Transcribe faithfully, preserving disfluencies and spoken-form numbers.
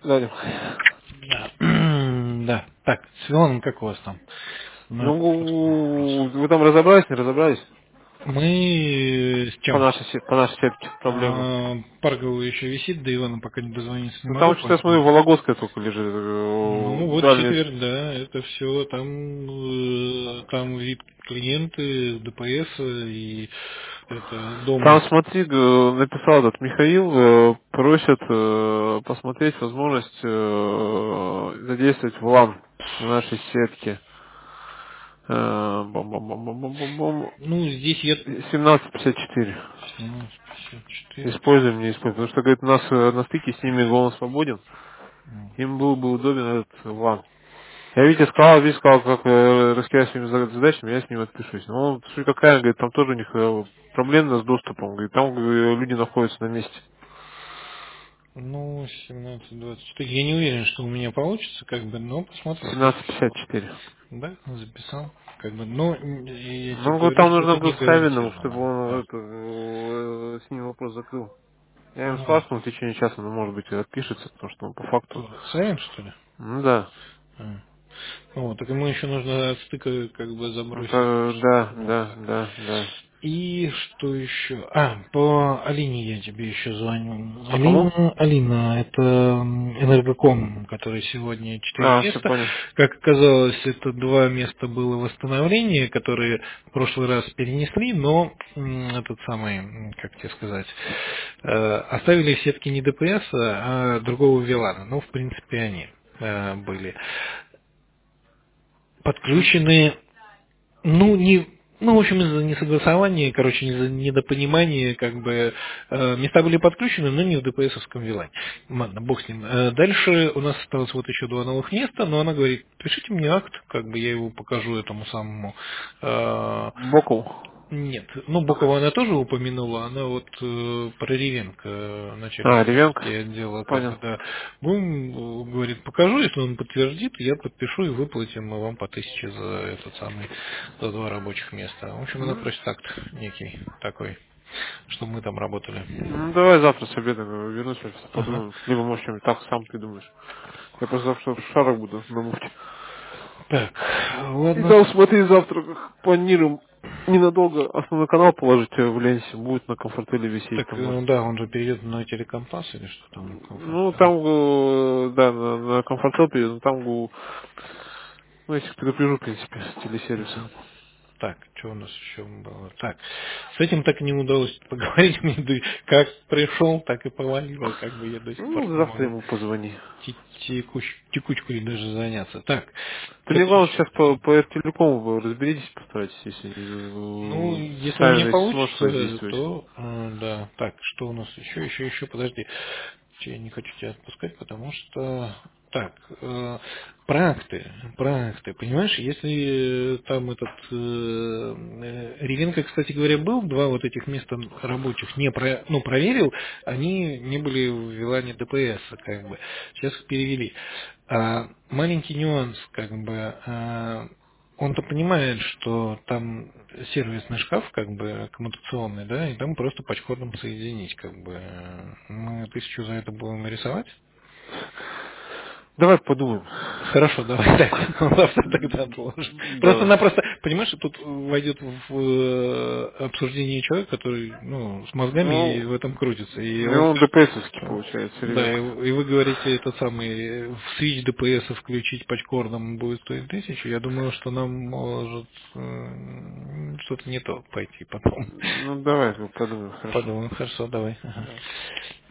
Дадим. Да. Да. Так, с Илоном как у вас там? Ну, Ну, вы там разобрались, не разобрались? мы с По чем? нашей, се- по нашей сетке проблемы. А, Паргова еще висит, до Ивана пока не дозвониться не Ну там могу, что-то я смотрю, поэтому... Вологодская только лежит. э, Ну, вот Дальний. четверть, да, это все, там, э, там вип-клиенты, ДПС и это Там дом. смотри, г- написал этот Михаил, э, просит э, посмотреть возможность э, задействовать влан в нашей сетке. Э, бом-бом-бом-бом-бом-бом. Ну, здесь я... семнадцать пятьдесят четыре. семнадцать пятьдесят четыре. Используем, не используем. Потому что, говорит, у нас э, на стыке с ними голос свободен. Им был бы удобен этот ван. Я Вите сказал, Витя сказал, как э, раскидать своими зад- задачами, я с ним отпишусь. Но он, суть какая, говорит, там тоже у них э, проблемно с доступом. Говорит, там говорит, люди находятся на месте. Ну, семнадцать двадцать четыре. Я не уверен, что у меня получится, как бы, но посмотрим. семнадцать пятьдесят четыре. Да, записал. Как бы, но я Ну, тебе говорит, говорю, там что нужно это не говорит, с Савиным, чтобы гарантированно. он Да. это, э, с ним вопрос закрыл. Я ему сказал, Ну, что он в течение часа, ну, может быть, и отпишется, потому что он по факту. кто? Савин, что ли? Ну да. А. Вот, так ему еще нужно от стыка как бы забросить. Это, да, Вот, да, да. да, да. И что еще? А, по Алине я тебе еще звоню. По кому? Алина, Алина, это энергоком, который сегодня четыре А, все места. понял. Как оказалось, это два места было восстановления, которые в прошлый раз перенесли, но м, этот самый, м, как тебе сказать, э, оставили в сетке не ДПС, а другого Вилана. Ну, в принципе, они э, были подключены. Ну, не, ну, в общем, из-за несогласования, короче, из-за недопонимания, как бы, э, места были подключены, но не в ДПСовском вилане. Ладно, бог с ним. Э, дальше у нас осталось вот еще два новых места, но она говорит, пишите мне акт, как бы я его покажу этому самому э, Бокл. нет, ну Бокова она тоже упомянула, она вот э, про Ревенко, А, начальник Ревенко. отдела, как бы, Понял. да. Будем, э, говорит, покажу, если он подтвердит, я подпишу и выплатим мы вам по тысяче за этот самый, за два рабочих места. В общем, она Ну, просит акт некий такой, чтобы мы там работали. ну, давай завтра с обеда вернусь, Ага. подумаем. Либо, может, что-нибудь так сам придумаешь. Я просто завтра в шарах буду на муфте. Так, И ладно. там смотри, завтра как планируем ненадолго основной канал положить э, в Ленсе. Будет на комфортеле висеть Так, там. Вот. э, да, он же перейдет на телекомпас или что там, комфорт. Ну, там, э, да, на, на комфортел перейдет, но там, э, ну, я их предупрежу, в принципе, с телесервиса. Мгм. Так, что у нас еще было? Так, с этим так и не удалось поговорить мне, да и как пришел, так и повалило, как бы я до сих пор Ну, не завтра могу ему позвони. те- текуч- текучкой даже заняться. Так, Ты мне что-то главное еще. сейчас по, по телекому вы разберитесь, постарайтесь, если Ну, э, если у сами меня если сможешь получится, воздействовать. то э, да. Так, что у нас еще, еще, еще, подожди. Я не хочу тебя отпускать, потому что так, э, проакты, проакты, понимаешь, если э, там этот э, э, Ревенко, кстати говоря, был, два вот этих места рабочих не про, ну, проверил, они не были в Вилане ДПС, как бы. Сейчас их перевели. А, маленький нюанс, как бы. а, он-то понимает, что там сервисный шкаф, как бы, коммутационный, да, и там просто пачкордом соединить, как бы. Мы тысячу за это будем рисовать? Давай подумаем. Хорошо, давай так. Он завтра тогда отложит. Давай. Просто-напросто, понимаешь, тут войдет в э, обсуждение человек, который, ну, с мозгами и Ну, в этом крутится. И и он он скажет, ДПСовский э, получается, да, и Ревенко. вы и вы говорите, этот самый, э, в свич ДПС включить пачкордом будет стоить тысячу. Я думаю, что нам может э, что-то не то пойти потом. Ну, давай мы подумаем, хорошо. Подумаем, хорошо, давай. Ага. Давай.